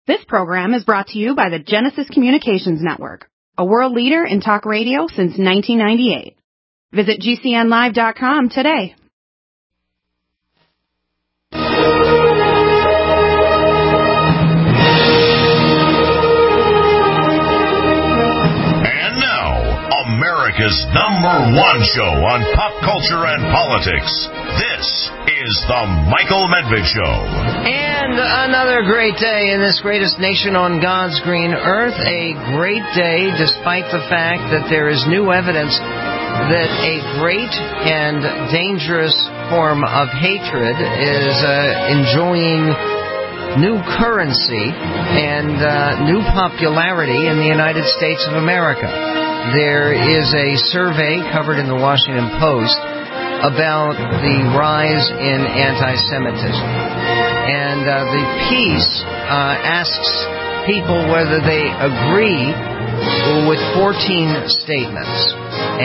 This program is brought to you by the Genesis Communications Network, a world leader in talk radio since 1998. Visit GCNlive.com today. And now, America's #1 show on pop culture and politics. This is The Michael Medved Show. And another great day in this greatest nation on God's green earth. A great day despite the fact that there is new evidence that a great and dangerous form of hatred is enjoying new currency and new popularity in the United States of America. There is a survey covered in the Washington Post about the rise in anti-Semitism. And the piece asks people whether they agree with 14 statements.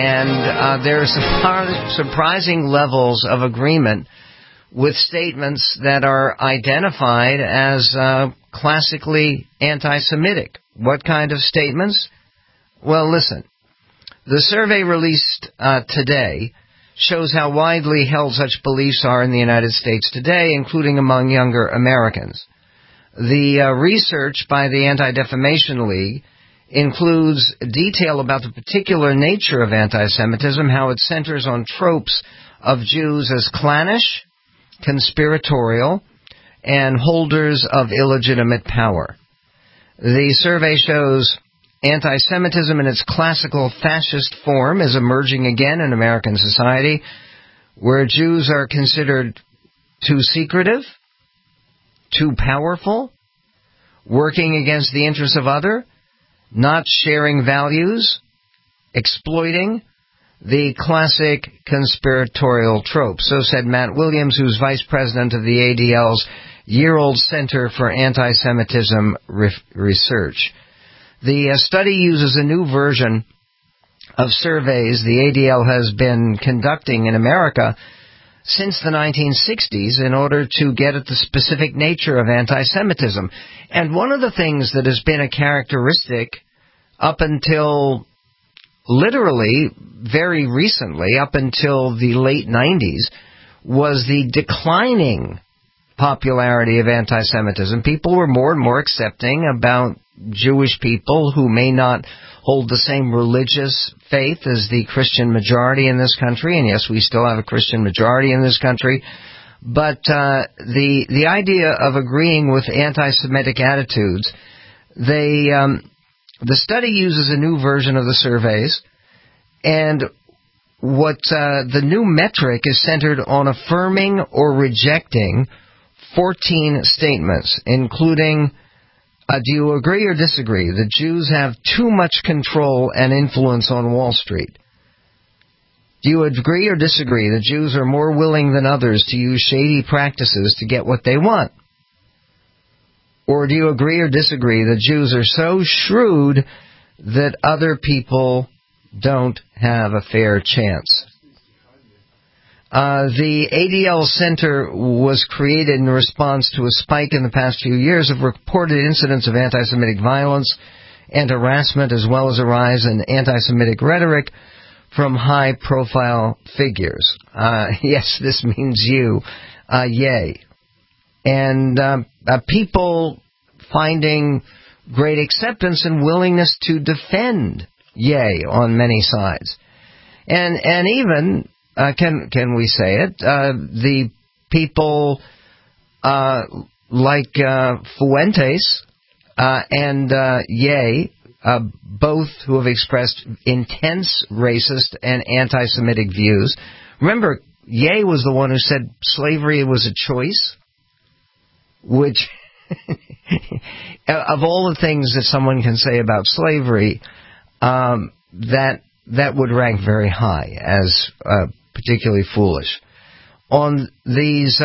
And there are surprising levels of agreement with statements that are identified as classically anti-Semitic. What kind of statements? Well, listen. The survey released today shows how widely held such beliefs are in the United States today, including among younger Americans. The research by the Anti-Defamation League includes detail about the particular nature of anti-Semitism, how it centers on tropes of Jews as clannish, conspiratorial, and holders of illegitimate power. The survey shows anti-Semitism in its classical fascist form is emerging again in American society, where Jews are considered too secretive, too powerful, working against the interests of others, not sharing values, exploiting the classic conspiratorial trope. So said Matt Williams, who's vice president of the ADL's year-old Center for Anti-Semitism Research. The study uses a new version of surveys the ADL has been conducting in America since the 1960s in order to get at the specific nature of anti-Semitism. And one of the things that has been a characteristic up until literally very recently, up until the late 90s, was the declining popularity of anti-Semitism. People were more and more accepting about Jewish people who may not hold the same religious faith as the Christian majority in this country. And yes, we still have a Christian majority in this country. But the idea of agreeing with anti-Semitic attitudes, the study uses a new version of the surveys, and what the new metric is centered on affirming or rejecting 14 statements, including, do you agree or disagree that Jews have too much control and influence on Wall Street? Do you agree or disagree that Jews are more willing than others to use shady practices to get what they want? Or do you agree or disagree that Jews are so shrewd that other people don't have a fair chance? The ADL Center was created in response to a spike in the past few years of reported incidents of anti-Semitic violence and harassment, as well as a rise in anti-Semitic rhetoric from high-profile figures. Yes, this means you. Yay. And people finding great acceptance and willingness to defend yay on many sides. And even, can we say it, the people like Fuentes and Ye, both who have expressed intense racist and anti-Semitic views. Remember, Ye was the one who said slavery was a choice, which, of all the things that someone can say about slavery, that would rank very high as particularly foolish. On these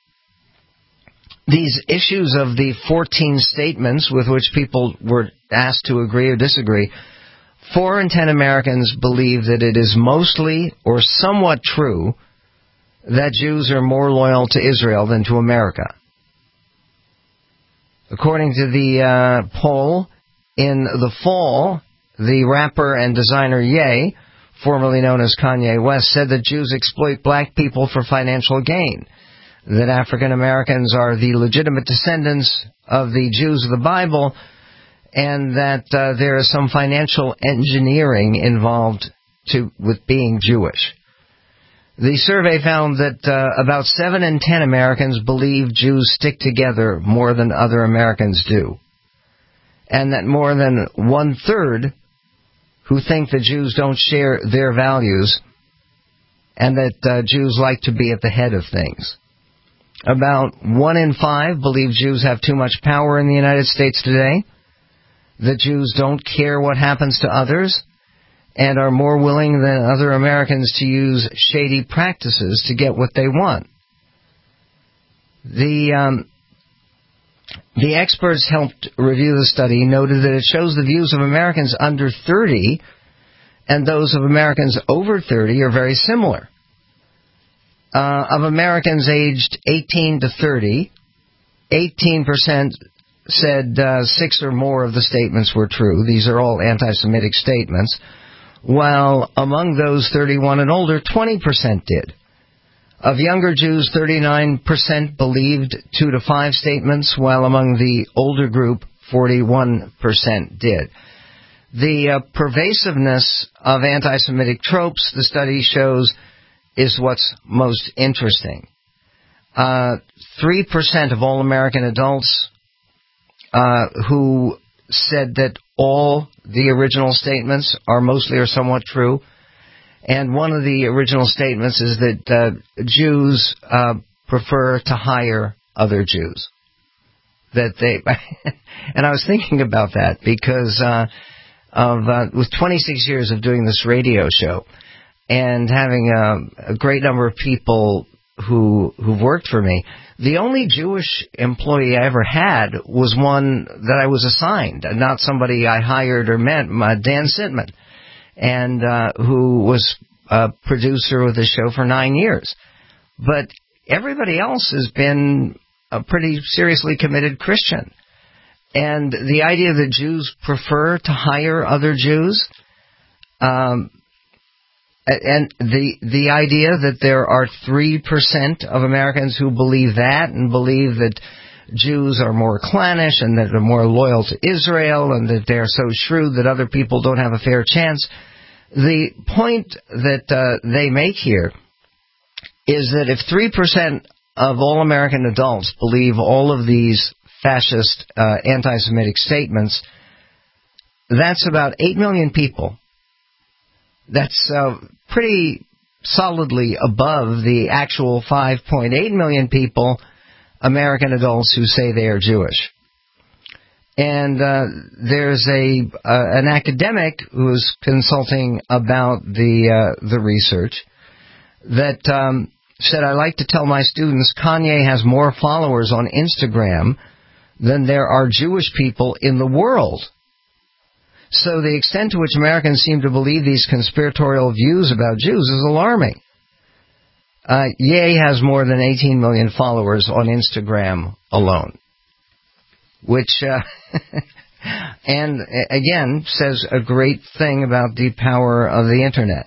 issues of the 14 statements with which people were asked to agree or disagree, 4 in 10 Americans believe that it is mostly or somewhat true that Jews are more loyal to Israel than to America. According to the poll, in the fall, the rapper and designer Ye, formerly known as Kanye West, said that Jews exploit black people for financial gain, that African Americans are the legitimate descendants of the Jews of the Bible, and that there is some financial engineering involved with being Jewish. The survey found that about 7 in 10 Americans believe Jews stick together more than other Americans do, and that more than 1/3 who think that Jews don't share their values, and that Jews like to be at the head of things. About 1 in 5 believe Jews have too much power in the United States today, that Jews don't care what happens to others, and are more willing than other Americans to use shady practices to get what they want. The experts helped review the study noted that it shows the views of Americans under 30 and those of Americans over 30 are very similar. Of Americans aged 18 to 30, 18% said 6 or more of the statements were true. These are all anti-Semitic statements. While among those 31 and older, 20% did. Of younger Jews, 39% believed 2 to 5 statements, while among the older group, 41% did. The pervasiveness of anti-Semitic tropes, the study shows, is what's most interesting. 3% of all American adults who said that all the original statements are mostly or somewhat true. And one of the original statements is that Jews prefer to hire other Jews. That they, and I was thinking about that because with 26 years of doing this radio show and having a great number of people who've worked for me, the only Jewish employee I ever had was one that I was assigned, not somebody I hired or met, Dan Sitman, and who was a producer of the show for 9 years. But everybody else has been a pretty seriously committed Christian. And the idea that Jews prefer to hire other Jews, and the idea that there are 3% of Americans who believe that and believe that Jews are more clannish and that they're more loyal to Israel and that they're so shrewd that other people don't have a fair chance. The point that they make here is that if 3% of all American adults believe all of these fascist anti-Semitic statements, that's about 8 million people. That's pretty solidly above the actual 5.8 million people, American adults, who say they are Jewish. And there's an academic who's consulting about the research that said, I like to tell my students Kanye has more followers on Instagram than there are Jewish people in the world. So the extent to which Americans seem to believe these conspiratorial views about Jews is alarming. Ye has more than 18 million followers on Instagram alone, which, and again, says a great thing about the power of the Internet.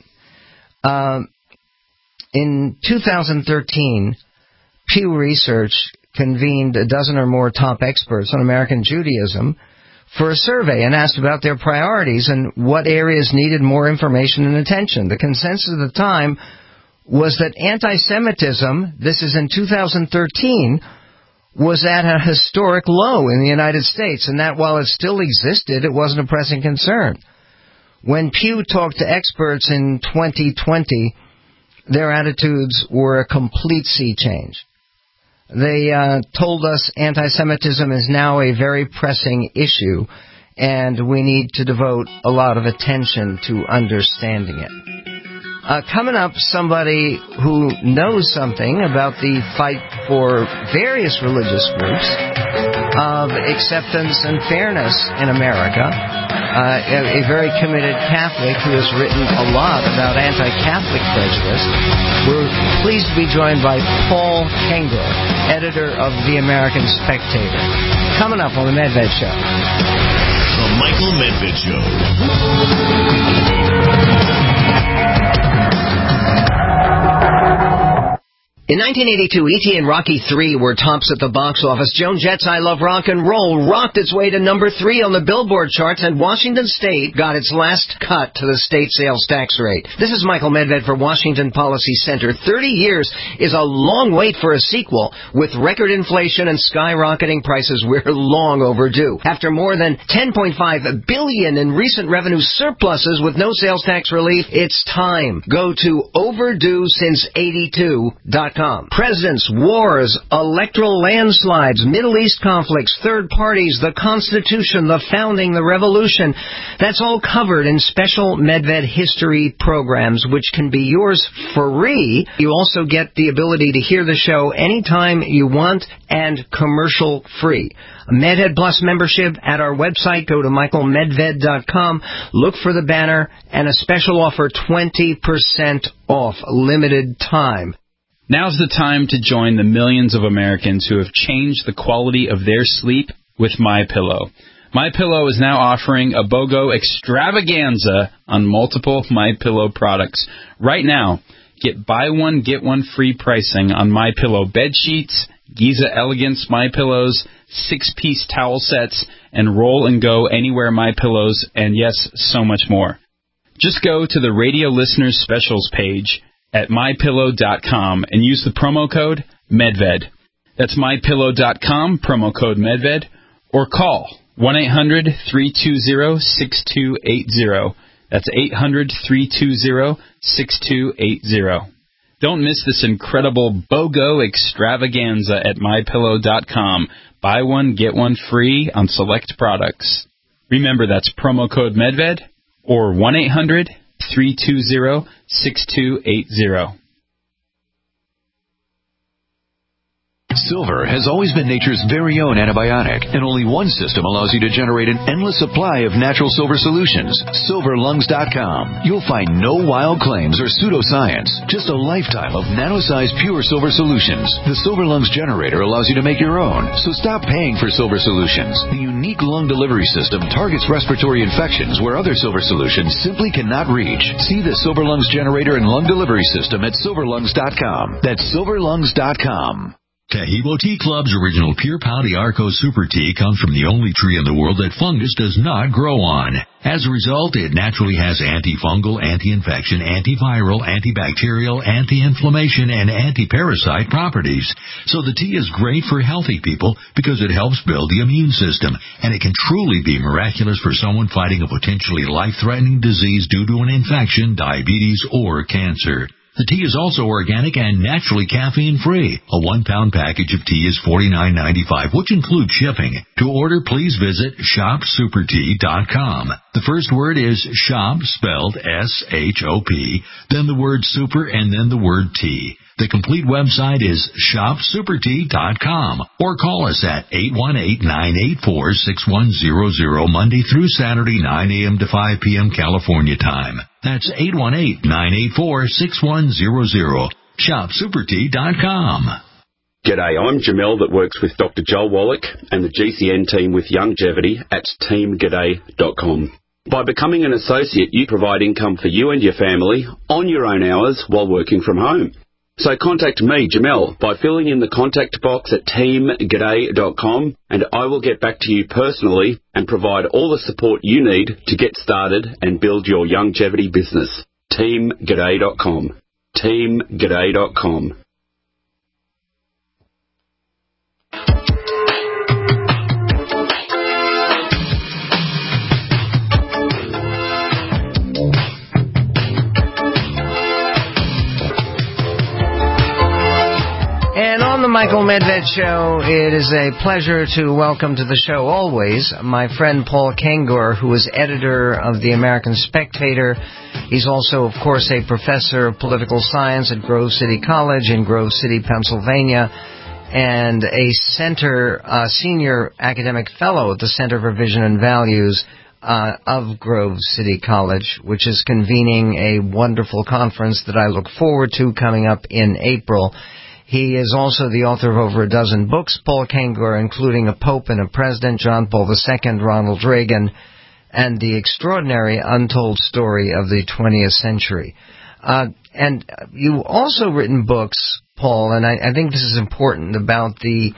In 2013, Pew Research convened a dozen or more top experts on American Judaism for a survey and asked about their priorities and what areas needed more information and attention. The consensus at the time was that anti-Semitism, this is in 2013, was at a historic low in the United States, and that while it still existed, it wasn't a pressing concern. When Pew talked to experts in 2020, their attitudes were a complete sea change. They told us anti-Semitism is now a very pressing issue, and we need to devote a lot of attention to understanding it. Coming up, somebody who knows something about the fight for various religious groups. of acceptance and fairness in America. A very committed Catholic who has written a lot about anti-Catholic prejudice. We're pleased to be joined by Paul Kengor, editor of The American Spectator. Coming up on The Medved Show. The Michael Medved Show. In 1982, E.T. and Rocky III were tops at the box office. Joan Jett's I Love Rock and Roll rocked its way to number 3 on the Billboard charts, and Washington State got its last cut to the state sales tax rate. This is Michael Medved for Washington Policy Center. 30 years is a long wait for a sequel. With record inflation and skyrocketing prices, we're long overdue. After more than $10.5 billion in recent revenue surpluses with no sales tax relief, it's time. Go to overduesince82.com. Presidents, wars, electoral landslides, Middle East conflicts, third parties, the Constitution, the founding, the revolution. That's all covered in special Medved history programs, which can be yours for free. You also get the ability to hear the show anytime you want and commercial free. A Medved Plus membership at our website. Go to michaelmedved.com. Look for the banner and a special offer, 20% off, limited time. Now's the time to join the millions of Americans who have changed the quality of their sleep with MyPillow. MyPillow is now offering a BOGO extravaganza on multiple MyPillow products. Right now, get buy one, get one free pricing on MyPillow bed sheets, Giza Elegance MyPillows, 6-piece towel sets, and Roll and Go Anywhere MyPillows, and yes, so much more. Just go to the Radio Listeners Specials page at MyPillow.com and use the promo code MEDVED. That's MyPillow.com, promo code MEDVED, or call 1-800-320-6280. That's 800-320-6280. Don't miss this incredible BOGO extravaganza at MyPillow.com. Buy one, get one free on select products. Remember, that's promo code MEDVED or 1-800-320-6280. Silver has always been nature's very own antibiotic, and only one system allows you to generate an endless supply of natural silver solutions. SilverLungs.com. You'll find no wild claims or pseudoscience, just a lifetime of nano-sized pure silver solutions. The Silver Lungs generator allows you to make your own, so stop paying for silver solutions. The unique lung delivery system targets respiratory infections where other silver solutions simply cannot reach. See the Silver Lungs generator and lung delivery system at SilverLungs.com. That's SilverLungs.com. Tahibo Tea Club's original Pure Pau d'Arco Super Tea comes from the only tree in the world that fungus does not grow on. As a result, it naturally has antifungal, anti-infection, antiviral, antibacterial, anti-inflammation, and anti-parasite properties. So the tea is great for healthy people because it helps build the immune system, and it can truly be miraculous for someone fighting a potentially life-threatening disease due to an infection, diabetes, or cancer. The tea is also organic and naturally caffeine-free. A 1-pound package of tea is $49.95, which includes shipping. To order, please visit shopsupertea.com. The first word is shop, spelled S-H-O-P, then the word super, and then the word tea. The complete website is shopsupertea.com, or call us at 818-984-6100 Monday through Saturday, 9 a.m. to 5 p.m. California time. That's 818-984-6100. Shopsupertea.com. G'day, I'm Jamel that works with Dr. Joel Wallach and the GCN team with Longevity at teamg'day.com. By becoming an associate, you provide income for you and your family on your own hours while working from home. So contact me, Jamel, by filling in the contact box at teamg'day.com, and I will get back to you personally and provide all the support you need to get started and build your longevity business. teamg'day.com. teamg'day.com. And on the Michael Medved Show, it is a pleasure to welcome to the show always my friend Paul Kengor, who is editor of The American Spectator. He's also, of course, a professor of political science at Grove City College in Grove City, Pennsylvania. and a senior academic fellow at the Center for Vision and Values of Grove City College, which is convening a wonderful conference that I look forward to coming up in April. He is also the author of over a dozen books, Paul Kengor, including A Pope and a President, John Paul II, Ronald Reagan, and The Extraordinary Untold Story of the 20th Century. And you've also written books, Paul, and I think this is important, about the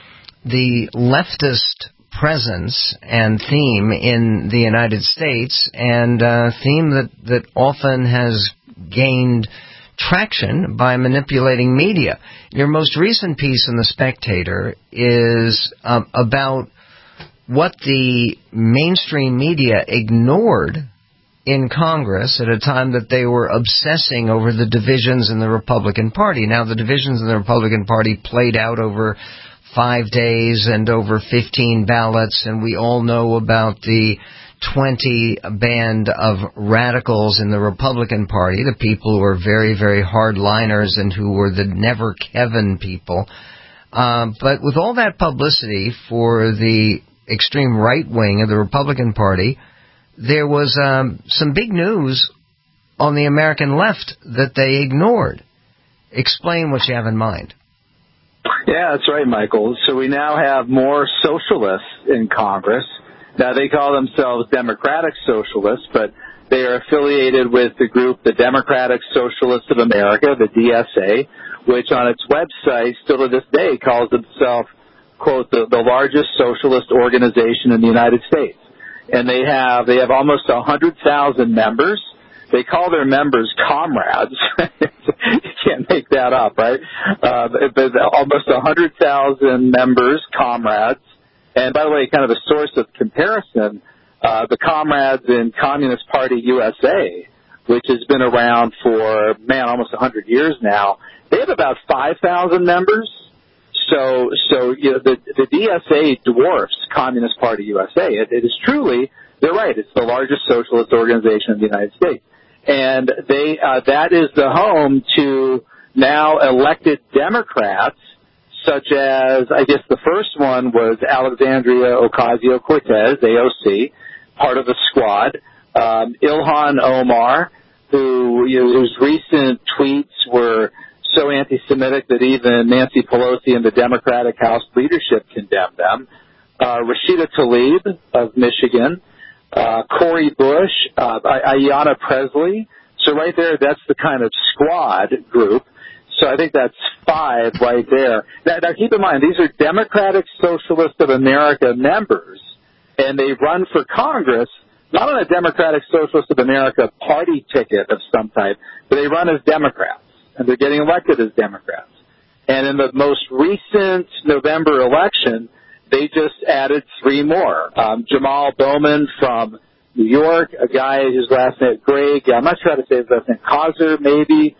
leftist presence and theme in the United States, and a theme that often has gained traction by manipulating media. Your most recent piece in The Spectator is about what the mainstream media ignored in Congress at a time that they were obsessing over the divisions in the Republican Party. Now, the divisions in the Republican Party played out over 5 days and over 15 ballots, and we all know about the 20 band of radicals in the Republican Party, the people who are very, very hardliners and who were the Never Kevin people. But with all that publicity for the extreme right wing of the Republican Party, there was some big news on the American left that they ignored. Explain what you have in mind. Yeah, that's right, Michael. So we now have more socialists in Congress. Now, they call themselves Democratic Socialists, but they are affiliated with the group, the Democratic Socialists of America, the DSA, which on its website still to this day calls itself, quote, the largest socialist organization in the United States. And they have almost 100,000 members. They call their members comrades. You can't make that up, right? But almost 100,000 members, comrades. And by the way, kind of a source of comparison, the comrades in Communist Party USA, which has been around for, almost 100 years now, they have about 5,000 members. So you know, the DSA dwarfs Communist Party USA. It is truly, they're right, it's the largest socialist organization in the United States. And that is the home to now elected Democrats, such as, I guess the first one was Alexandria Ocasio-Cortez, AOC, part of the squad. Ilhan Omar, whose recent tweets were so anti-Semitic that even Nancy Pelosi and the Democratic House leadership condemned them. Rashida Tlaib of Michigan. Cori Bush, Ayanna Pressley. So right there, that's the kind of squad group. So I think that's 5 right there. Now keep in mind, these are Democratic Socialists of America members, and they run for Congress, not on a Democratic Socialist of America party ticket of some type, but they run as Democrats, and they're getting elected as Democrats. And in the most recent November election, they just added 3 more. Jamal Bowman from New York, a guy whose last name is Greg, I'm not sure how to say his last name, Casar maybe,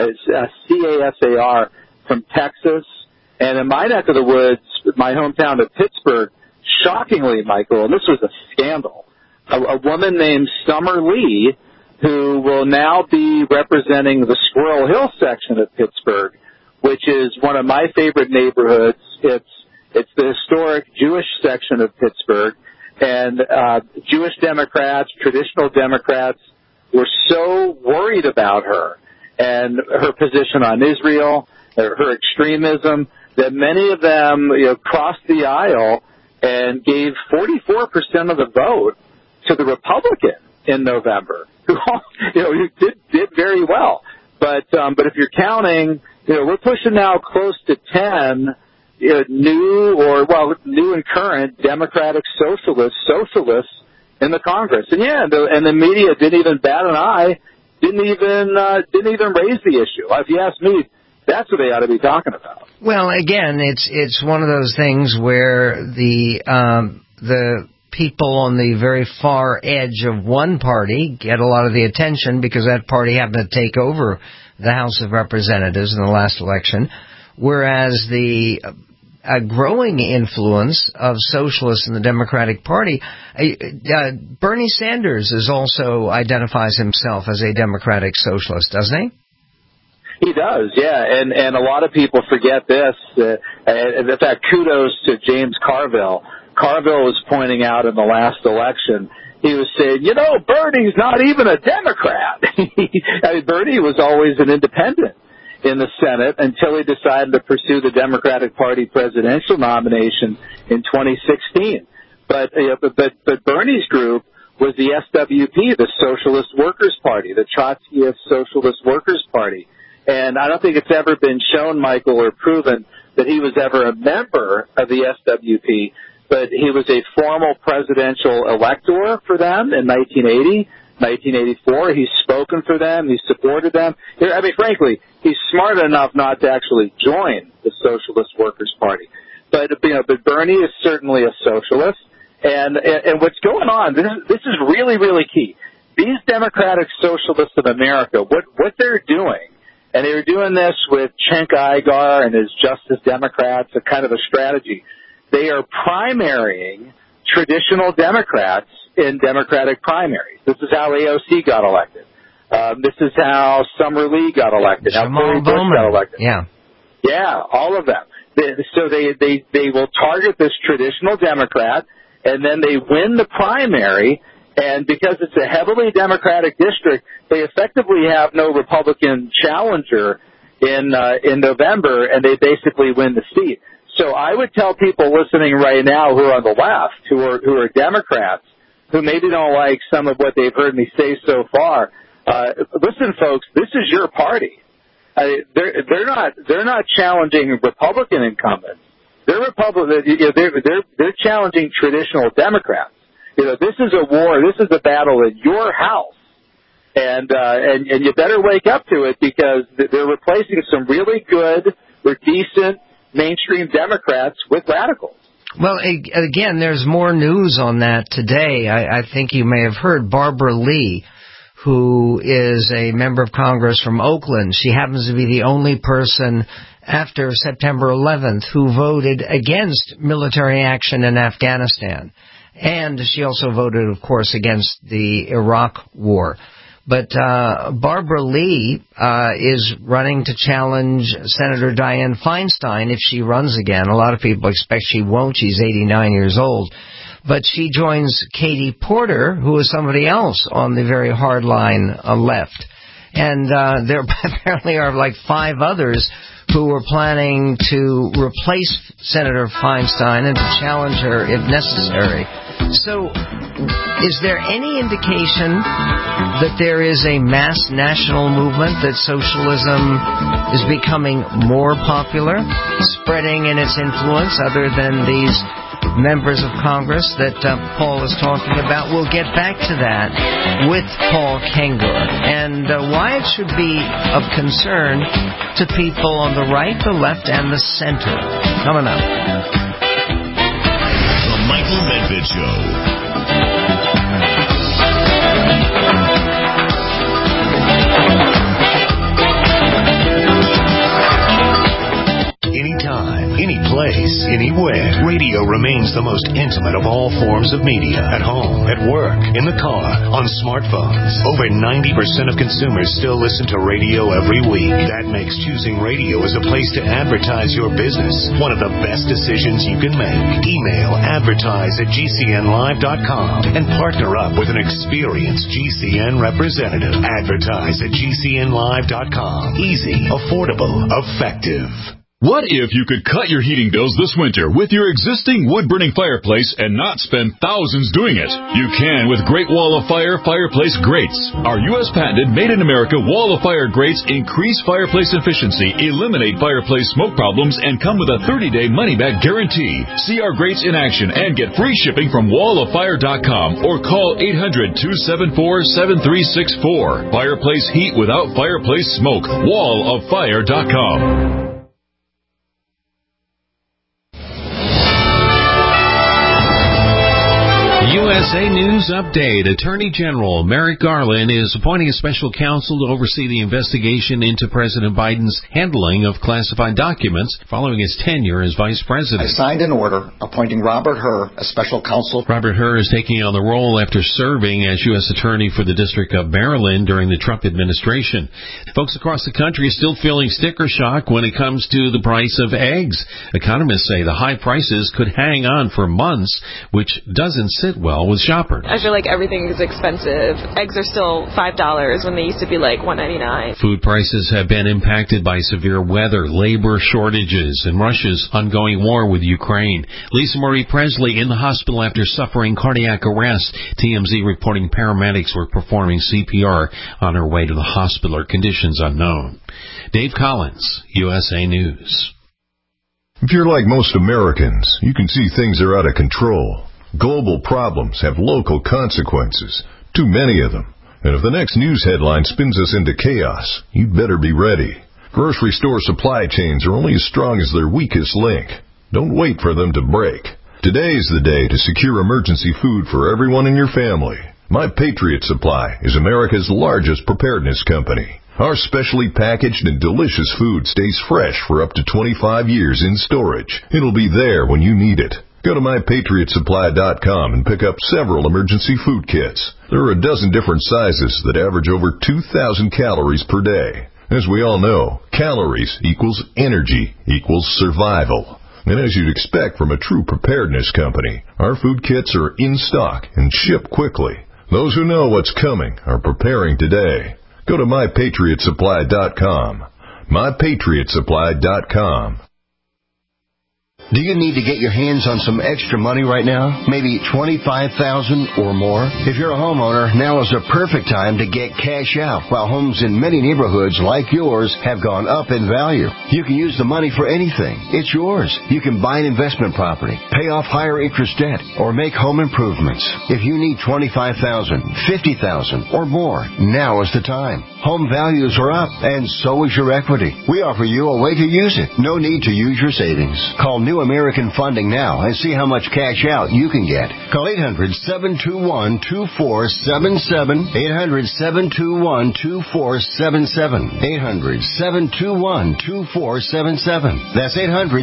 Casar from Texas. And in my neck of the woods, my hometown of Pittsburgh, shockingly, Michael, and this was a scandal, a woman named Summer Lee, who will now be representing the Squirrel Hill section of Pittsburgh, which is one of my favorite neighborhoods. It's the historic Jewish section of Pittsburgh, and Jewish Democrats, traditional Democrats, were so worried about her and her position on Israel, her extremism, that many of them crossed the aisle and gave 44% of the vote to the Republican in November, who did very well. But if you're counting, we're pushing now close to 10 new and current Democratic socialists in the Congress. And the media didn't even bat an eye, didn't even raise the issue. If you ask me, that's what they ought to be talking about. Well, again, it's one of those things where the people on the very far edge of one party get a lot of the attention because that party happened to take over the House of Representatives in the last election, whereas the growing influence of socialists in the Democratic Party, Bernie Sanders also identifies himself as a Democratic socialist, doesn't he? He does, yeah, and a lot of people forget this. In fact, kudos to James Carville. Carville was pointing out in the last election, he was saying, Bernie's not even a Democrat. I mean, Bernie was always an independent in the Senate until he decided to pursue the Democratic Party presidential nomination in 2016. But Bernie's group was the SWP, the Socialist Workers' Party, the Trotskyist Socialist Workers' Party. And I don't think it's ever been shown, Michael, or proven that he was ever a member of the SWP, but he was a formal presidential elector for them in 1980, 1984. He's spoken for them. He's supported them. I mean, frankly, he's smart enough not to actually join the Socialist Workers' Party. But Bernie is certainly a socialist. And what's going on, this is really, really key. These Democratic Socialists of America, what they're doing, and they were doing this with Cenk Uygur and his Justice Democrats, a kind of a strategy. They are primarying traditional Democrats in Democratic primaries. This is how AOC got elected. This is how Summer Lee got elected. How Cory Bush got elected. Yeah, all of them. So they will target this traditional Democrat, and then they win the primary. And because it's a heavily Democratic district, they effectively have no Republican challenger in November, and they basically win the seat. So I would tell people listening right now who are on the left, who are Democrats, who maybe don't like some of what they've heard me say so far, listen, folks, this is your party. They're not challenging Republican incumbents. They're challenging traditional Democrats. This is a war. This is a battle in your house, and you better wake up to it, because they're replacing some really good or decent mainstream Democrats with radicals. Well, again, there's more news on that today. I think you may have heard Barbara Lee, who is a member of Congress from Oakland. She happens to be the only person after September 11th who voted against military action in Afghanistan. And she also voted, of course, against the Iraq war. But Barbara Lee is running to challenge Senator Dianne Feinstein if she runs again. A lot of people expect she won't. She's 89 years old. But she joins Katie Porter, who is somebody else on the very hardline left. And there apparently are like 5 others who were planning to replace Senator Feinstein and to challenge her if necessary. So, is there any indication that there is a mass national movement, that socialism is becoming more popular, spreading in its influence other than these members of Congress that Paul is talking about? We'll get back to that with Paul Kengor, and why it should be of concern to people on the right, the left, and the center. Coming up. The Michael Medved Show. Anytime, any place, anywhere. Radio remains the most intimate of all forms of media. At home, at work, in the car, on smartphones. Over 90% of consumers still listen to radio every week. That makes choosing radio as a place to advertise your business one of the best decisions you can make. Email advertise@gcnlive.com and partner up with an experienced GCN representative. Advertise at gcnlive.com. Easy, affordable, effective. What if you could cut your heating bills this winter with your existing wood-burning fireplace and not spend thousands doing it? You can with Great Wall of Fire fireplace grates. Our U.S. patented made-in-America Wall of Fire grates increase fireplace efficiency, eliminate fireplace smoke problems, and come with a 30-day money-back guarantee. See our grates in action and get free shipping from walloffire.com or call 800-274-7364. Fireplace heat without fireplace smoke. walloffire.com. USA News Update. Attorney General Merrick Garland is appointing a special counsel to oversee the investigation into President Biden's handling of classified documents following his tenure as vice president. I signed an order appointing Robert Hur as special counsel. Robert Hur is taking on the role after serving as U.S. Attorney for the District of Maryland during the Trump administration. Folks across the country are still feeling sticker shock when it comes to the price of eggs. Economists say the high prices could hang on for months, which doesn't sit well with shoppers. I feel like everything is expensive. Eggs are still $5 when they used to be like $1.99. Food prices have been impacted by severe weather, labor shortages, and Russia's ongoing war with Ukraine. Lisa Marie Presley in the hospital after suffering cardiac arrest. TMZ reporting paramedics were performing CPR on her way to the hospital. Her conditions unknown. Dave Collins, USA News. If you're like most Americans, you can see things are out of control. Global problems have local consequences, too many of them. And if the next news headline spins us into chaos, you'd better be ready. Grocery store supply chains are only as strong as their weakest link. Don't wait for them to break. Today is the day to secure emergency food for everyone in your family. My Patriot Supply is America's largest preparedness company. Our specially packaged and delicious food stays fresh for up to 25 years in storage. It'll be there when you need it. Go to MyPatriotSupply.com and pick up several emergency food kits. There are a dozen different sizes that average over 2,000 calories per day. As we all know, calories equals energy equals survival. And as you'd expect from a true preparedness company, our food kits are in stock and ship quickly. Those who know what's coming are preparing today. Go to MyPatriotSupply.com. MyPatriotSupply.com. Do you need to get your hands on some extra money right now? Maybe $25,000 or more? If you're a homeowner, now is the perfect time to get cash out while homes in many neighborhoods like yours have gone up in value. You can use the money for anything. It's yours. You can buy an investment property, pay off higher interest debt, or make home improvements. If you need $25,000, $50,000 or more, now is the time. Home values are up, and so is your equity. We offer you a way to use it. No need to use your savings. Call New American Funding now and see how much cash out you can get. Call 800-721-2477. 800-721-2477. 800-721-2477. That's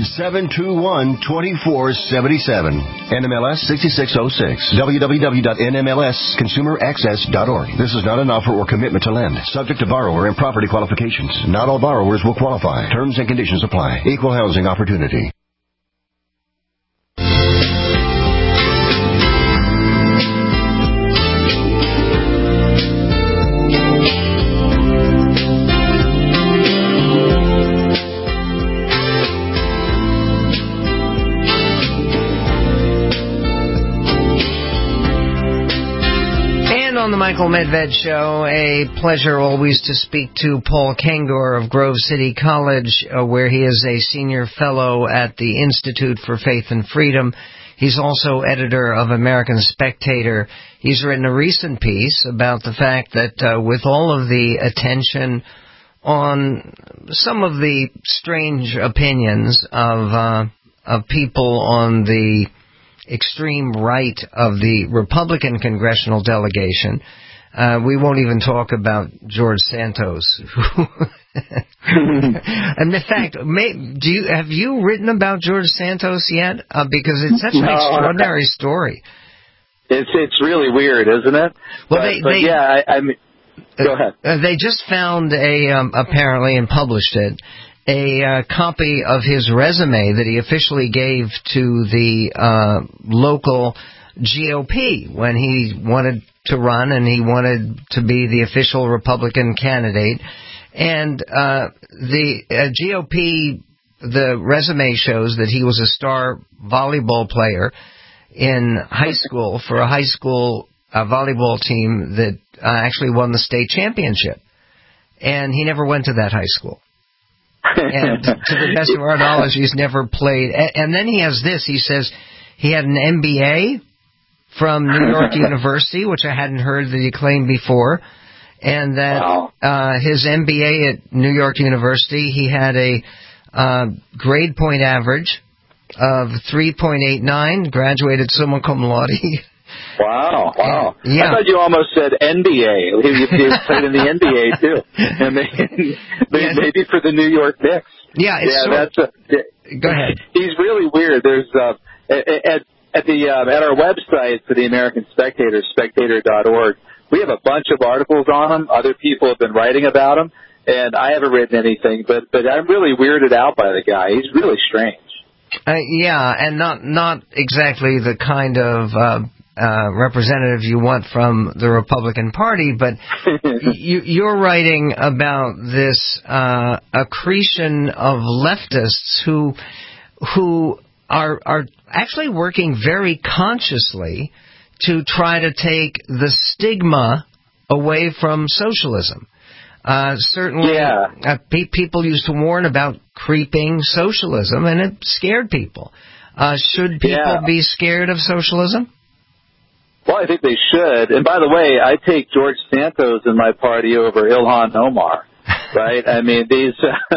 800-721-2477. NMLS 6606. www.nmlsconsumeraccess.org. This is not an offer or commitment to lend. Subject to borrower and property qualifications. Not all borrowers will qualify. Terms and conditions apply. Equal housing opportunity. On the Michael Medved Show, a pleasure always to speak to Paul Kengor of Grove City College, where he is a senior fellow at the Institute for Faith and Freedom. He's also editor of American Spectator. He's written a recent piece about the fact that with all of the attention on some of the strange opinions of people on the extreme right of the Republican congressional delegation. We won't even talk about George Santos. And in fact, have you written about George Santos yet? Because it's such an extraordinary story. It's really weird, isn't it? Well, go ahead. They just found apparently, and published it, a copy of his resume that he officially gave to the local GOP when he wanted to run and he wanted to be the official Republican candidate. And the GOP, the resume shows that he was a star volleyball player in high school for a high school volleyball team that actually won the state championship. And he never went to that high school. And to the best of our knowledge, he's never played. And then he has this. He says he had an MBA from New York University, which I hadn't heard that he claimed before. And that his MBA at New York University, he had a grade point average of 3.89, graduated summa cum laude. Wow. Yeah. I thought you almost said NBA. He played in the NBA, too. And maybe for the New York Knicks. Yeah, go ahead. He's really weird. There's at our website for the American Spectator, spectator.org, we have a bunch of articles on him. Other people have been writing about him, and I haven't written anything, but I'm really weirded out by the guy. He's really strange. Yeah, and not exactly the kind of representative you want from the Republican Party, but you're writing about this accretion of leftists who are actually working very consciously to try to take the stigma away from socialism. Certainly, people used to warn about creeping socialism, and it scared people. Should people be scared of socialism? Well, I think they should. And by the way, I take George Santos in my party over Ilhan Omar, right? I mean, these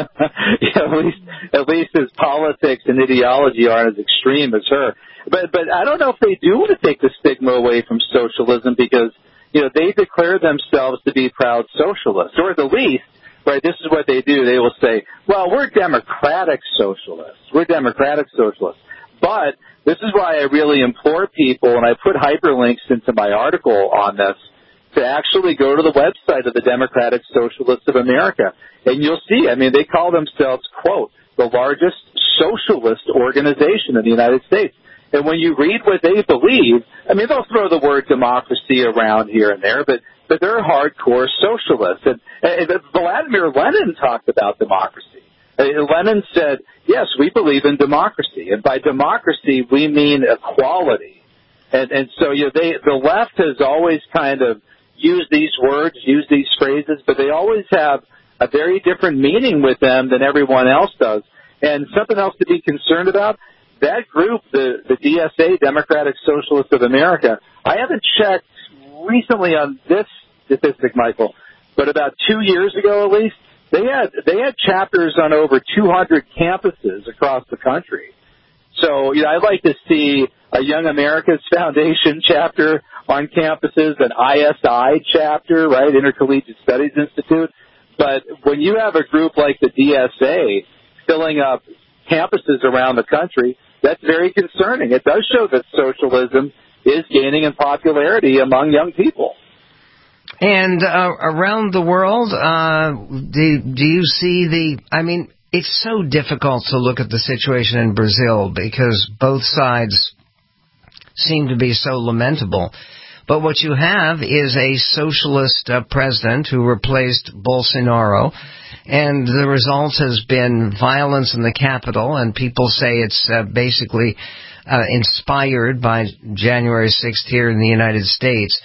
at least his politics and ideology aren't as extreme as her. But I don't know if they do want to take the stigma away from socialism because, they declare themselves to be proud socialists, or at the least, right, this is what they do. They will say, well, we're democratic socialists. We're democratic socialists. But this is why I really implore people, and I put hyperlinks into my article on this, to actually go to the website of the Democratic Socialists of America. And you'll see, I mean, they call themselves, quote, the largest socialist organization in the United States. And when you read what they believe, I mean, they'll throw the word democracy around here and there, but they're hardcore socialists. And Vladimir Lenin talked about democracy. Lenin said, yes, we believe in democracy. And by democracy, we mean equality. And so the left has always kind of used these words, used these phrases, but they always have a very different meaning with them than everyone else does. And something else to be concerned about, that group, the DSA, Democratic Socialists of America, I haven't checked recently on this statistic, Michael, but about 2 years ago at least, they had chapters on over 200 campuses across the country. So I'd like to see a Young America's Foundation chapter on campuses, an ISI chapter, right, Intercollegiate Studies Institute. But when you have a group like the DSA filling up campuses around the country, that's very concerning. It does show that socialism is gaining in popularity among young people. And around the world, do you see it's so difficult to look at the situation in Brazil because both sides seem to be so lamentable. But what you have is a socialist president who replaced Bolsonaro, and the result has been violence in the capital, and people say it's basically inspired by January 6th here in the United States.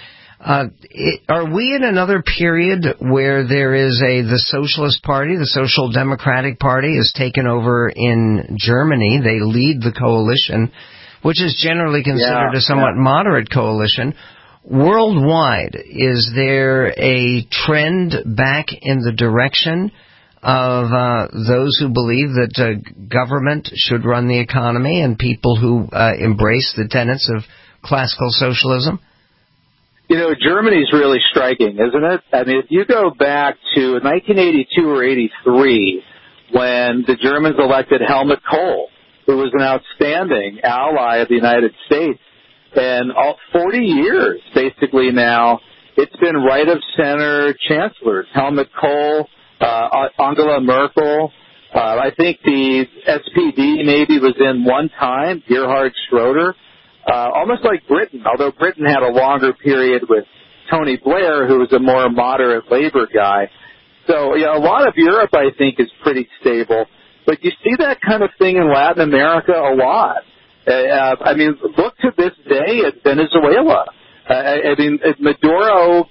Are we in another period where there is the Socialist Party, the Social Democratic Party, has taken over in Germany? They lead the coalition, which is generally considered a somewhat moderate coalition. Worldwide, is there a trend back in the direction of those who believe that government should run the economy and people who embrace the tenets of classical socialism? Germany's really striking, isn't it? I mean, if you go back to 1982 or 83, when the Germans elected Helmut Kohl, who was an outstanding ally of the United States, and 40 years, basically now, it's been right-of-center chancellors, Helmut Kohl, Angela Merkel. I think the SPD maybe was in one time, Gerhard Schroeder. Almost like Britain, although Britain had a longer period with Tony Blair, who was a more moderate labor guy. So, a lot of Europe, I think, is pretty stable. But you see that kind of thing in Latin America a lot. I mean, look to this day at Venezuela. I mean, Maduro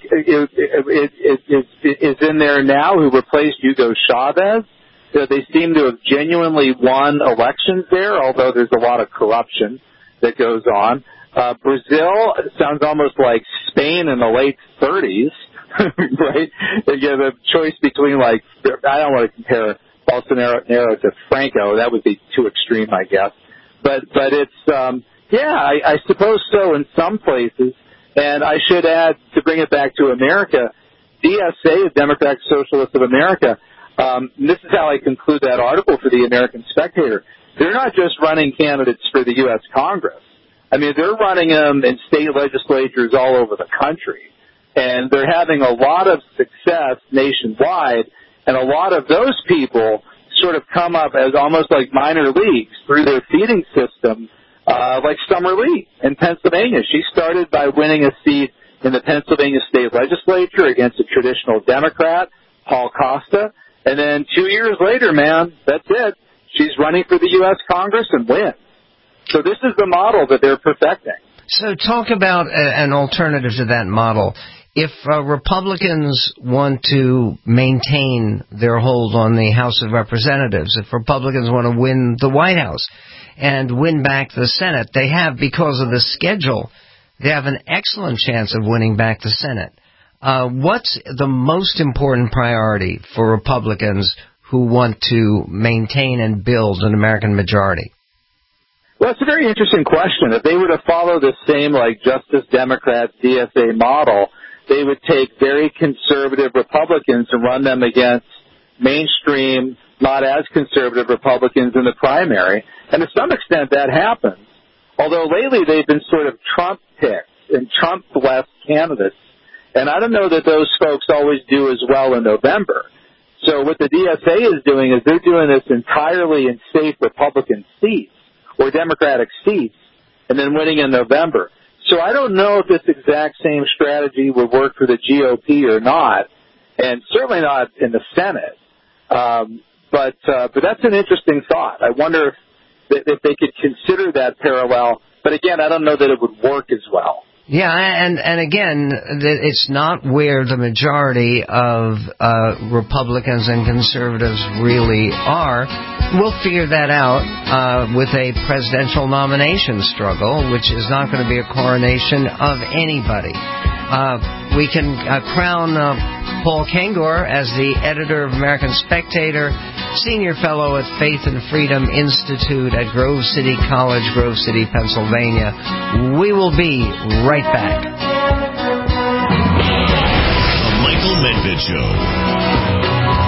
is in there now, who replaced Hugo Chavez. They seem to have genuinely won elections there, although there's a lot of corruption that goes on. Brazil sounds almost like Spain in the late 30s, right? You have a choice between, I don't want to compare Bolsonaro to Franco. That would be too extreme, I guess. But it's, I suppose so in some places. And I should add, to bring it back to America, DSA, Democratic Socialists of America, this is how I conclude that article for the American Spectator. They're not just running candidates for the U.S. Congress. I mean, they're running them in state legislatures all over the country. And they're having a lot of success nationwide, and a lot of those people sort of come up as almost like minor leagues through their feeding system, like Summer Lee in Pennsylvania. She started by winning a seat in the Pennsylvania state legislature against a traditional Democrat, Paul Costa, and then 2 years later, man, that's it. She's running for the U.S. Congress and wins. So this is the model that they're perfecting. So talk about an alternative to that model. If Republicans want to maintain their hold on the House of Representatives, if Republicans want to win the White House and win back the Senate, they have, because of the schedule, they have an excellent chance of winning back the Senate. What's the most important priority for Republicans who want to maintain and build an American majority? Well, it's a very interesting question. If they were to follow the same, like, Justice Democrats DSA model, they would take very conservative Republicans and run them against mainstream, not as conservative Republicans in the primary. And to some extent that happens. Although lately they've been sort of Trump picks and Trump-blessed candidates. And I don't know that those folks always do as well in November. So what the DSA is doing is they're doing this entirely in safe Republican seats or Democratic seats and then winning in November. So I don't know if this exact same strategy would work for the GOP or not, and certainly not in the Senate. But that's an interesting thought. I wonder if they could consider that parallel. But again, I don't know that it would work as well. Yeah, and again, it's not where the majority of Republicans and conservatives really are. We'll figure that out with a presidential nomination struggle, which is not going to be a coronation of anybody. We can crown Paul Kengor as the editor of American Spectator, senior fellow at Faith and Freedom Institute at Grove City College, Grove City, Pennsylvania. We will be right back. The Michael Medved Show.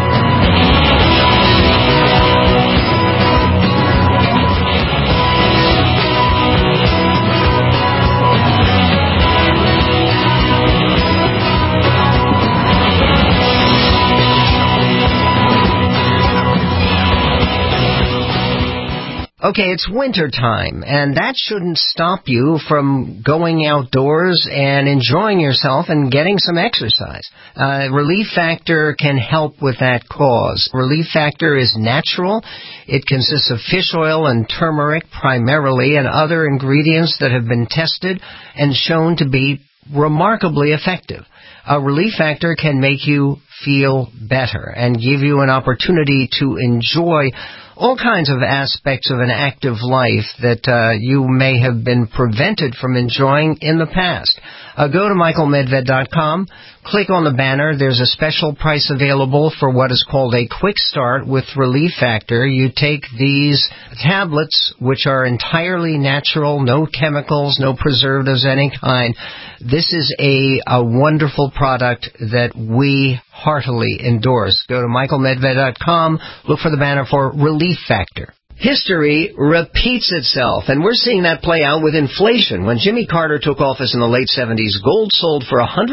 Okay, it's winter time, and that shouldn't stop you from going outdoors and enjoying yourself and getting some exercise. Relief Factor can help with that cause. Relief Factor is natural. It consists of fish oil and turmeric primarily and other ingredients that have been tested and shown to be remarkably effective. Relief Factor can make you feel better and give you an opportunity to enjoy all kinds of aspects of an active life that you may have been prevented from enjoying in the past. Go to michaelmedved.com, click on the banner. There's a special price available for what is called a quick start with Relief Factor. You take these tablets, which are entirely natural, no chemicals, no preservatives of any kind. This is a wonderful product that we heartily endorse. Go to michaelmedved.com, look for the banner for Relief Factor. History repeats itself, and we're seeing that play out with inflation. When Jimmy Carter took office in the late 70s, gold sold for $140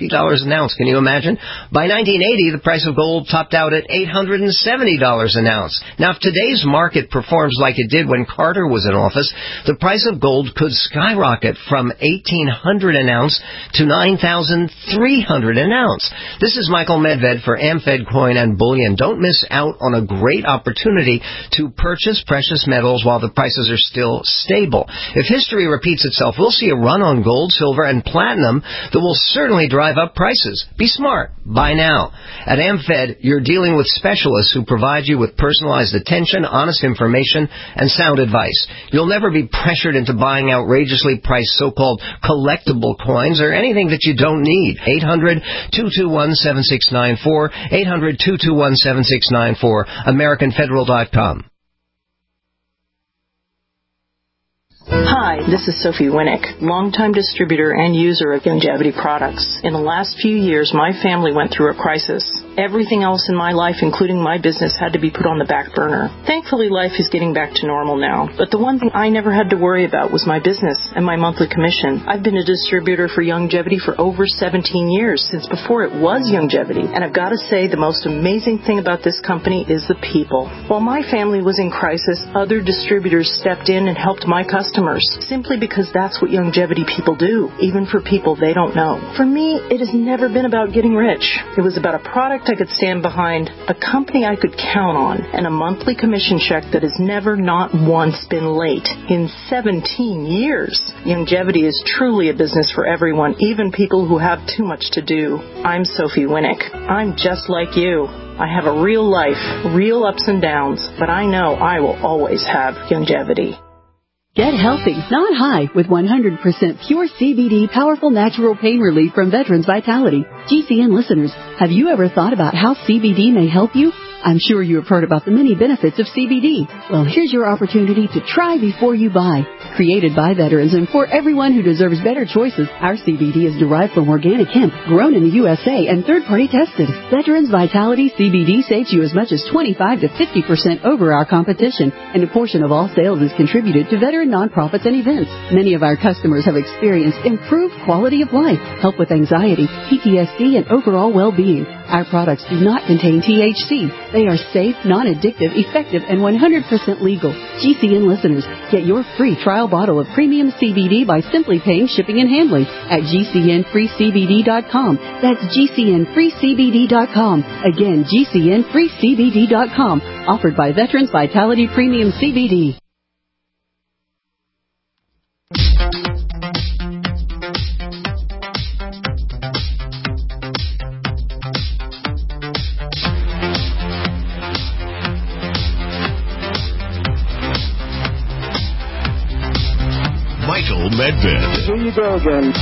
an ounce. Can you imagine? By 1980, the price of gold topped out at $870 an ounce. Now, if today's market performs like it did when Carter was in office, the price of gold could skyrocket from $1,800 an ounce to $9,300 an ounce. This is Michael Medved for AmFed Coin and Bullion. Don't miss out on a great opportunity to purchase precious metals while the prices are still stable. If history repeats itself, we'll see a run on gold, silver, and platinum that will certainly drive up prices. Be smart. Buy now. At AmFed, you're dealing with specialists who provide you with personalized attention, honest information, and sound advice. You'll never be pressured into buying outrageously priced so-called collectible coins or anything that you don't need. 800-221-7694, 800-221-7694, AmericanFederal.com. Hi, this is Sophie Winnick, longtime distributor and user of Youngevity products. In the last few years, my family went through a crisis. Everything else in my life, including my business, had to be put on the back burner. Thankfully, life is getting back to normal now. But the one thing I never had to worry about was my business and my monthly commission. I've been a distributor for Youngevity for over 17 years, since before it was Youngevity. And I've got to say, the most amazing thing about this company is the people. While my family was in crisis, other distributors stepped in and helped my customers, simply because that's what Youngevity people do, even for people they don't know. For me, it has never been about getting rich. It was about a product I could stand behind, a company I could count on, and a monthly commission check that has never not once been late in 17 years. Youngevity is truly a business for everyone, even people who have too much to do. I'm Sophie Winnick. I'm just like you. I have a real life, real ups and downs, but I know I will always have Youngevity. Get healthy, not high, with 100% pure CBD powerful natural pain relief from Veterans Vitality. GCN listeners, have you ever thought about how CBD may help you? I'm sure you have heard about the many benefits of CBD. Well, here's your opportunity to try before you buy. Created by veterans and for everyone who deserves better choices, our CBD is derived from organic hemp, grown in the USA, and third-party tested. Veterans Vitality CBD saves you as much as 25 to 50% over our competition, and a portion of all sales is contributed to veteran nonprofits and events. Many of our customers have experienced improved quality of life, help with anxiety, PTSD, and overall well-being. Our products do not contain THC. They are safe, non-addictive, effective, and 100% legal. GCN listeners, get your free trial bottle of premium CBD by simply paying shipping and handling at GCNFreeCBD.com. That's GCNFreeCBD.com. Again, GCNFreeCBD.com. Offered by Veterans Vitality Premium CBD. Michael Medved. Here you go again.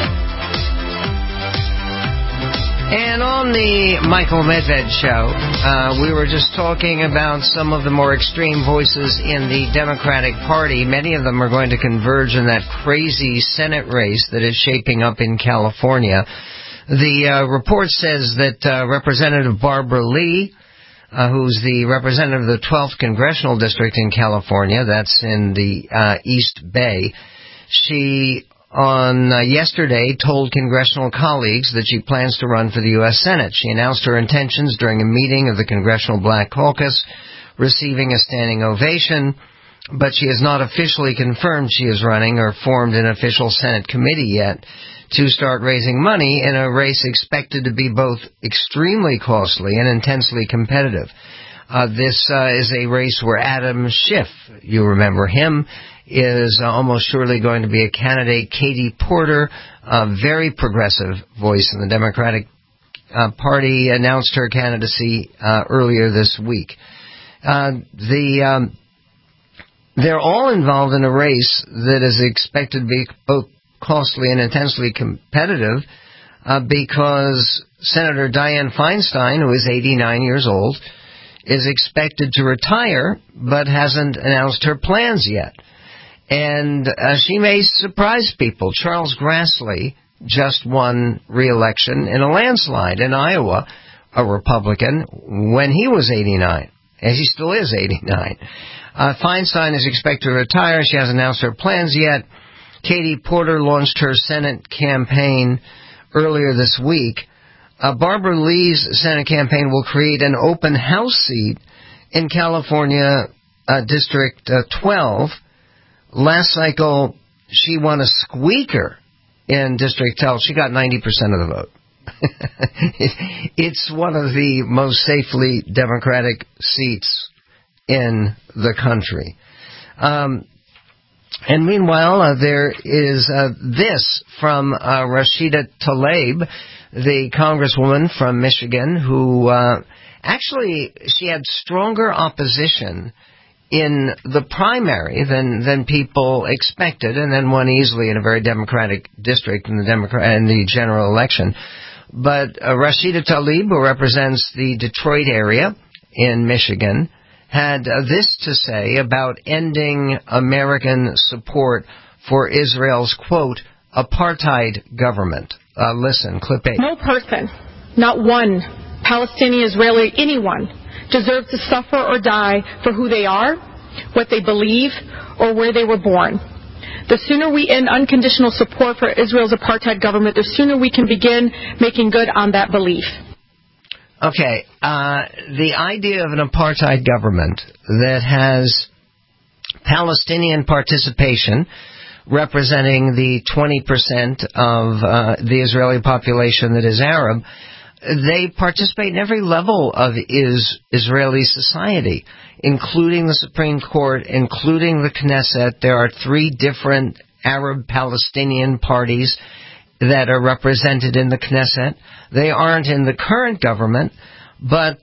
And on the Michael Medved Show, we were just talking about some of the more extreme voices in the Democratic Party. Many of them are going to converge in that crazy Senate race that is shaping up in California. The report says that Representative Barbara Lee, who's the representative of the 12th Congressional District in California, that's in the East Bay, she on yesterday told congressional colleagues that she plans to run for the U.S. Senate. She announced her intentions during a meeting of the Congressional Black Caucus, receiving a standing ovation, but she has not officially confirmed she is running or formed an official Senate committee yet to start raising money in a race expected to be both extremely costly and intensely competitive. This is a race where Adam Schiff, you remember him, is almost surely going to be a candidate. Katie Porter, a very progressive voice in the Democratic Party, announced her candidacy earlier this week. They're all involved in a race that is expected to be both costly and intensely competitive because Senator Dianne Feinstein, who is 89 years old, is expected to retire but hasn't announced her plans yet. And she may surprise people. Charles Grassley just won re-election in a landslide in Iowa, a Republican, when he was 89, as he still is 89. Feinstein is expected to retire. She hasn't announced her plans yet. Katie Porter launched her Senate campaign earlier this week. Barbara Lee's Senate campaign will create an open house seat in California District 12. Last cycle, she won a squeaker in District 12. She got 90% of the vote. It's one of the most safely Democratic seats in the country. And meanwhile, there is this from Rashida Tlaib, the congresswoman from Michigan, who actually she had stronger opposition in the primary than people expected, and then won easily in a very Democratic district in the general election. But Rashida Tlaib, who represents the Detroit area in Michigan, had this to say about ending American support for Israel's, quote, apartheid government. Listen, clip 8. No person, not one Palestinian, Israeli, anyone, deserves to suffer or die for who they are, what they believe, or where they were born. The sooner we end unconditional support for Israel's apartheid government, the sooner we can begin making good on that belief. Okay, the idea of an apartheid government that has Palestinian participation representing the 20% of the Israeli population that is Arab, they participate in every level of Israeli society, including the Supreme Court, including the Knesset. There are 3 different Arab-Palestinian parties that are represented in the Knesset. They aren't in the current government, but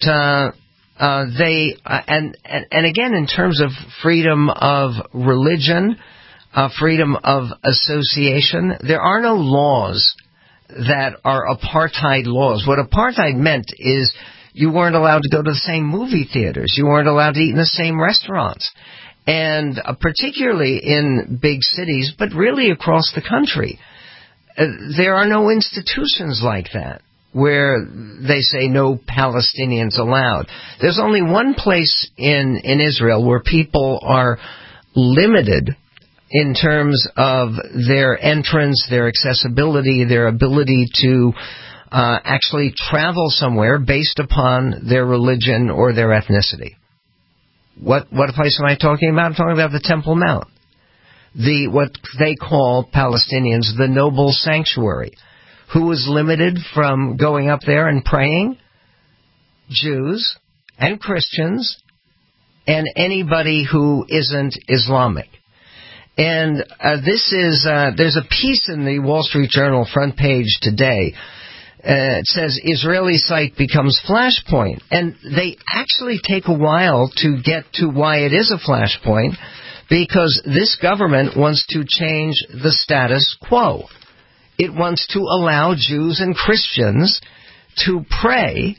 they and again, in terms of freedom of religion, freedom of association, there are no laws that are apartheid laws. What apartheid meant is you weren't allowed to go to the same movie theaters. You weren't allowed to eat in the same restaurants. And particularly in big cities, but really across the country, there are no institutions like that where they say no Palestinians allowed. There's only one place in Israel where people are limited in terms of their entrance, their accessibility, their ability to actually travel somewhere based upon their religion or their ethnicity. What place am I talking about? I'm talking about the Temple Mount. What they call Palestinians the noble sanctuary. Who was limited from going up there and praying? Jews and Christians and anybody who isn't Islamic. And there's a piece in the Wall Street Journal front page today. It says Israeli site becomes flashpoint. And they actually take a while to get to why it is a flashpoint, because this government wants to change the status quo. It wants to allow Jews and Christians to pray,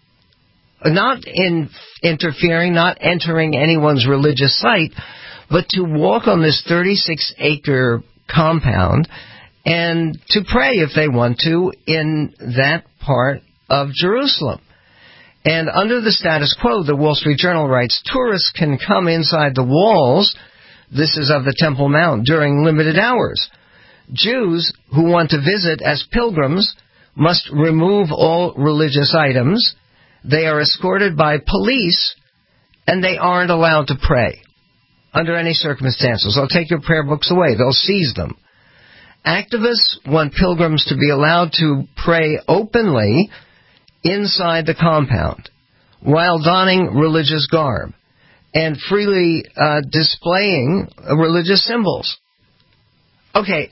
not interfering, not entering anyone's religious site, but to walk on this 36-acre compound and to pray if they want to in that part of Jerusalem. And under the status quo, the Wall Street Journal writes, tourists can come inside the walls, this is of the Temple Mount, during limited hours. Jews who want to visit as pilgrims must remove all religious items. They are escorted by police, and they aren't allowed to pray under any circumstances. They'll take your prayer books away. They'll seize them. Activists want pilgrims to be allowed to pray openly inside the compound while donning religious garb and freely displaying religious symbols. Okay,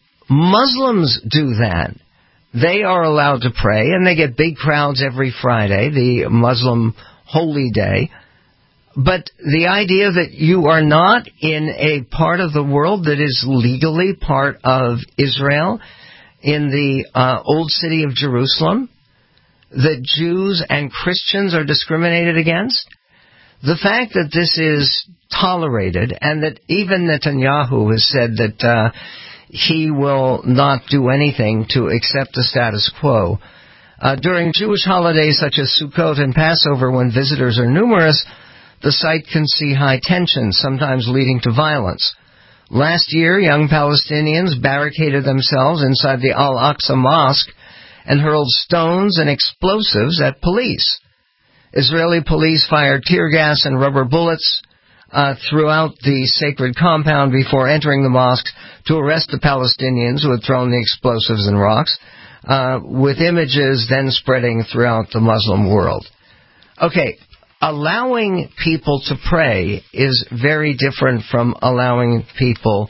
Muslims do that. They are allowed to pray, and they get big crowds every Friday, the Muslim holy day. But the idea that you are not in a part of the world that is legally part of Israel, in the old city of Jerusalem, that Jews and Christians are discriminated against, the fact that this is tolerated, and that even Netanyahu has said that he will not do anything to accept the status quo. During Jewish holidays such as Sukkot and Passover, when visitors are numerous, the site can see high tension, sometimes leading to violence. Last year, young Palestinians barricaded themselves inside the Al-Aqsa Mosque and hurled stones and explosives at police. Israeli police fired tear gas and rubber bullets throughout the sacred compound before entering the mosque to arrest the Palestinians who had thrown the explosives and rocks, with images then spreading throughout the Muslim world. Okay, allowing people to pray is very different from allowing people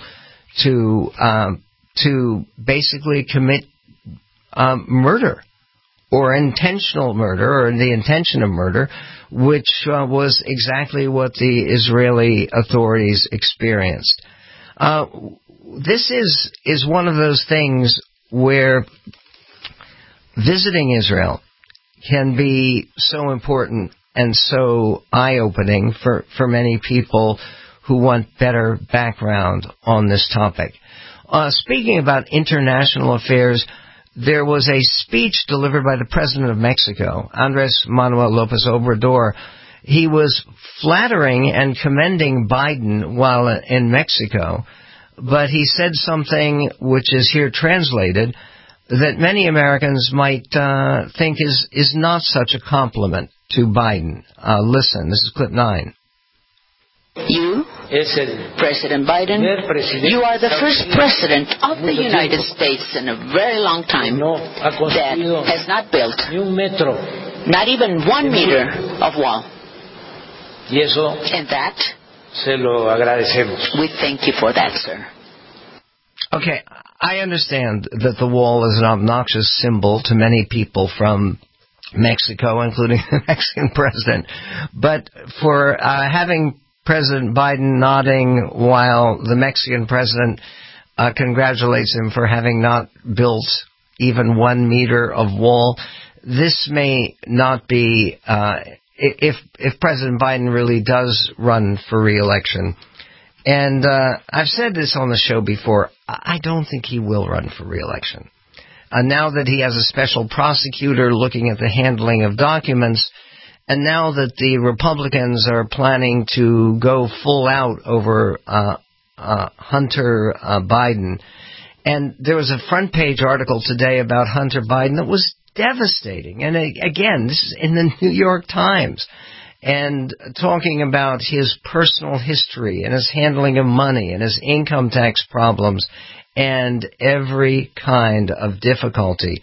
to basically commit murder or intentional murder or the intention of murder, which was exactly what the Israeli authorities experienced. This is one of those things where visiting Israel can be so important and so eye-opening for many people who want better background on this topic. Speaking about international affairs, there was a speech delivered by the President of Mexico, Andrés Manuel López Obrador. He was flattering and commending Biden while in Mexico, but he said something which is here translated that many Americans might think is not such a compliment to Biden. Listen, this is clip 9. You, President Biden, you are the first president of the United States in a very long time that has not built not even 1 meter of wall. And that, we thank you for that, sir. Okay, I understand that the wall is an obnoxious symbol to many people from Mexico, including the Mexican president. But for having President Biden nodding while the Mexican president congratulates him for having not built even 1 meter of wall, this may not be, if President Biden really does run for re-election, and I've said this on the show before, I don't think he will run for re-election. Now that he has a special prosecutor looking at the handling of documents, and now that the Republicans are planning to go full out over Hunter Biden, and there was a front page article today about Hunter Biden that was devastating. And again, this is in the New York Times, and talking about his personal history and his handling of money and his income tax problems and every kind of difficulty.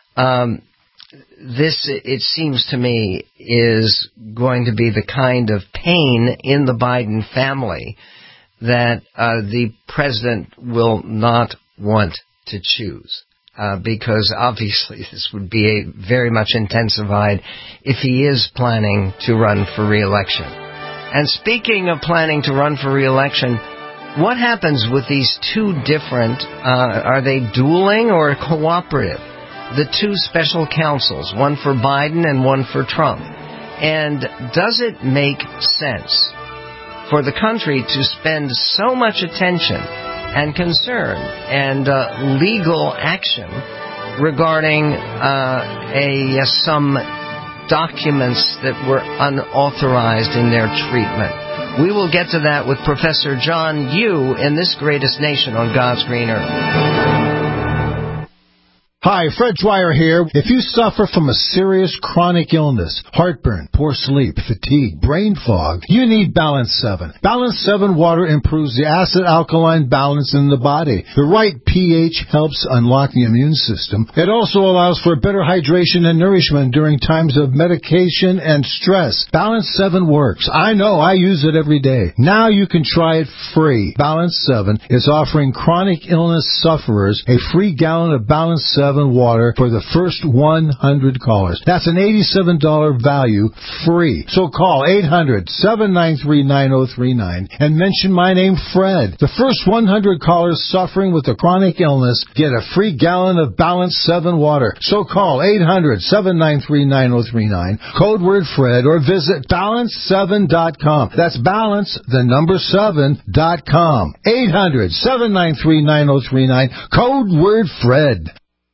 This, it seems to me, is going to be the kind of pain in the Biden family that the president will not want to choose. Because obviously this would be very much intensified if he is planning to run for re-election. And speaking of planning to run for re-election, what happens with these two different, are they dueling or cooperative? The two special counsels, one for Biden and one for Trump. And does it make sense for the country to spend so much attention and concern and legal action regarding some documents that were unauthorized in their treatment? We will get to that with Professor John Yoo in This Greatest Nation on God's Green Earth. Hi, Fred Dwyer here. If you suffer from a serious chronic illness, heartburn, poor sleep, fatigue, brain fog, you need Balance 7. Balance 7 water improves the acid-alkaline balance in the body. The right pH helps unlock the immune system. It also allows for better hydration and nourishment during times of medication and stress. Balance 7 works. I know, I use it every day. Now you can try it free. Balance 7 is offering chronic illness sufferers a free gallon of Balance 7 water for the first 100 callers. That's an $87 value free. So call 800-793-9039 and mention my name, Fred. The first 100 callers suffering with a chronic illness get a free gallon of Balance 7 water. So call 800-793-9039, code word Fred, or visit balance7.com. That's balance, the number 7.com. 800-793-9039, code word Fred.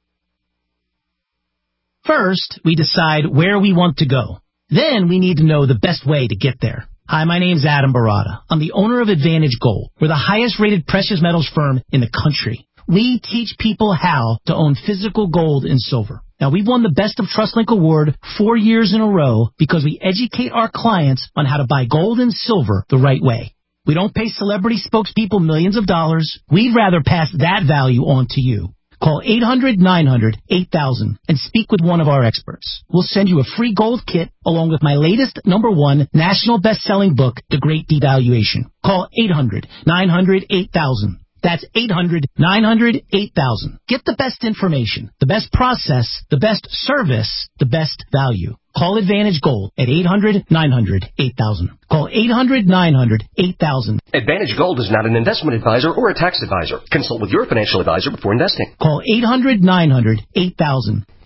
First, we decide where we want to go. Then we need to know the best way to get there. Hi, my name's Adam Barada. I'm the owner of Advantage Gold. We're the highest rated precious metals firm in the country. We teach people how to own physical gold and silver. Now, we've won the Best of TrustLink Award 4 years in a row because we educate our clients on how to buy gold and silver the right way. We don't pay celebrity spokespeople millions of dollars. We'd rather pass that value on to you. Call 800-900-8000 and speak with one of our experts. We'll send you a free gold kit along with my latest #1 national best-selling book, The Great Devaluation. Call 800-900-8000. That's 800-900-8000. Get the best information, the best process, the best service, the best value. Call Advantage Gold at 800-900-8000. Call 800-900-8000. Advantage Gold is not an investment advisor or a tax advisor. Consult with your financial advisor before investing. Call 800-900-8000.